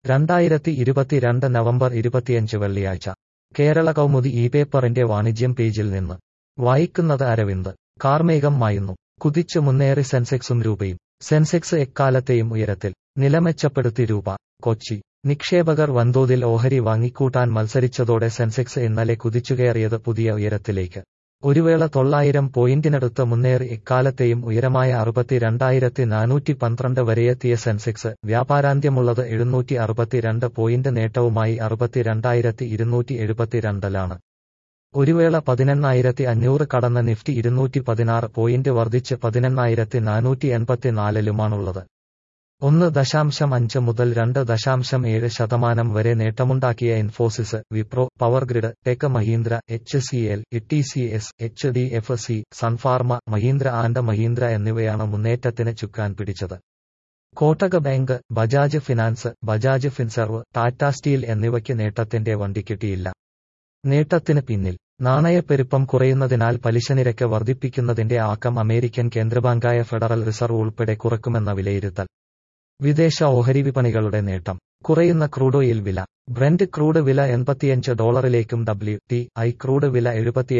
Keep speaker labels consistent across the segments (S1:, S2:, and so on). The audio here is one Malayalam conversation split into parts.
S1: 2022 നവംബർ 25 വെള്ളിയാഴ്ച കേരള കൗമുദി പേപ്പറിന്റെ വാണിജ്യം പേജിൽ നിന്ന് വായിക്കുന്നത് അരവിന്ദ്. കാർമേഘം മായുന്നു. കുതിച്ചു മുന്നേറി സെൻസെക്സും രൂപയും. സെൻസെക്സ് എക്കാലത്തെയും ഉയരത്തിൽ. നില മെച്ചപ്പെടുത്തി രൂപ. കൊച്ചി. നിക്ഷേപകർ വൻതോതിൽ ഓഹരി വാങ്ങിക്കൂട്ടാൻ മത്സരിച്ചതോടെ സെൻസെക്സ് ഇന്നലെ കുതിച്ചുകയറിയത് പുതിയ ഉയരത്തിലേക്ക്. ഒരു വേള 900 പോയിന്റിനടുത്ത് മുന്നേറി എക്കാലത്തെയും ഉയരമായ 62,412 വരെയെത്തിയ സെൻസെക്സ് വ്യാപാരാന്ത്യമുള്ളത് 762 പോയിന്റ് നേട്ടവുമായി 62,272-ലാണ്. ഒരു വേള 18,500 കടന്ന നിഫ്റ്റി 216 പോയിന്റ് വർദ്ധിച്ച് 18,484-ലുമാണുള്ളത്. 1.5 മുതൽ 2.7% വരെ നേട്ടമുണ്ടാക്കിയ Infosys, Wipro, Powergrid, Tech Mahindra, HCL, TCS, HDFC, Sunpharma, Mahindra and Mahindra എന്നിവയാണ് മുന്നേറ്റത്തിന് ചുക്കാൻ പിടിച്ചത്. Kotak bank, Bajaj finance, Bajaj Finserv, Tata steel എന്നിവയ്ക്ക് നേട്ടത്തിന്റെ വണ്ടി കിട്ടിയില്ല. നേട്ടത്തിന് പിന്നിൽ നാണയപ്പെരുപ്പം കുറയുന്നതിനാൽ പലിശനിരക്ക് വർദ്ധിപ്പിക്കുന്നതിന്റെ ആക്കം അമേരിക്കൻ കേന്ദ്രബാങ്കായ ഫെഡറൽ റിസർവ് ഉൾപ്പെടെ കുറക്കുമെന്ന വിലയിരുത്തൽ. വിദേശ ഓഹരി വിപണികളുടെ നേട്ടം. കുറയുന്ന ക്രൂഡ് ഓയിൽ വില. ബ്രെന്റ് ക്രൂഡ് വില $85-ലേക്കും WTI ക്രൂഡ് വില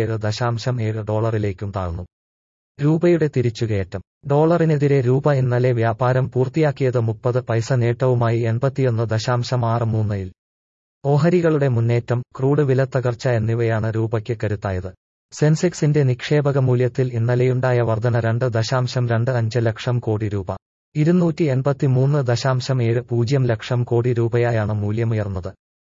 S1: $77.7 താഴ്ന്നു. രൂപയുടെ തിരിച്ചുകയറ്റം. ഡോളറിനെതിരെ രൂപ ഇന്നലെ വ്യാപാരം പൂർത്തിയാക്കിയത് 30 പൈസ നേട്ടവുമായി 81.63-ൽ. ഓഹരികളുടെ മുന്നേറ്റം, ക്രൂഡ് വിലത്തകർച്ച എന്നിവയാണ് രൂപയ്ക്ക് കരുത്തായത്. സെൻസെക്സിന്റെ നിക്ഷേപക മൂല്യത്തിൽ ഇന്നലെയുണ്ടായ വർധന 2.25 ലക്ഷം കോടി രൂപ. 283.70 ലക്ഷം കോടി രൂപയായാണ് മൂല്യമുയർന്നത്.